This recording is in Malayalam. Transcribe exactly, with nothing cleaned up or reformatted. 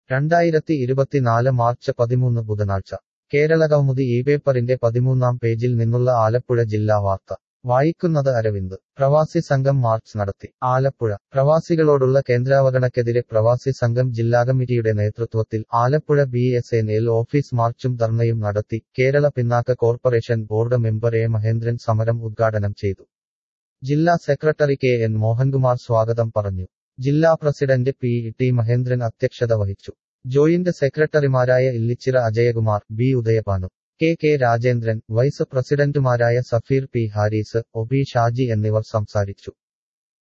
രണ്ടായിരത്തി ഇരുപത്തിനാല് മാർച്ച് പതിമൂന്ന് ബുധനാഴ്ച കേരളകൗമുദി ഈ പേപ്പറിന്റെ പതിമൂന്നാം പേജിൽ നിന്നുള്ള ആലപ്പുഴ ജില്ലാ വാർത്ത വായിക്കുന്നത് അരവിന്ദ്. പ്രവാസി സംഘം മാർച്ച് നടത്തി. ആലപ്പുഴ. പ്രവാസികളോടുള്ള കേന്ദ്രാവഗണക്കെതിരെ പ്രവാസി സംഘം ജില്ലാ കമ്മിറ്റിയുടെ നേതൃത്വത്തിൽ Alappuzha B S N L office മാർച്ചും ധർണയും നടത്തി. കേരള പിന്നാക്ക corporation board member A Mahendran സമരം ഉദ്ഘാടനം ചെയ്തു. ജില്ലാ സെക്രട്ടറി കെ എൻ മോഹൻകുമാർ സ്വാഗതം പറഞ്ഞു. ജില്ലാ പ്രസിഡന്റ് പി ടി മഹേന്ദ്രൻ അധ്യക്ഷത വഹിച്ചു. ജോയിന്റ് സെക്രട്ടറിമാരായ Illichira Ajayakumar, B Udayabhanu, K K Rajendran, vice പ്രസിഡന്റുമാരായ Safeer P Haris, O B Shaji എന്നിവർ സംസാരിച്ചു.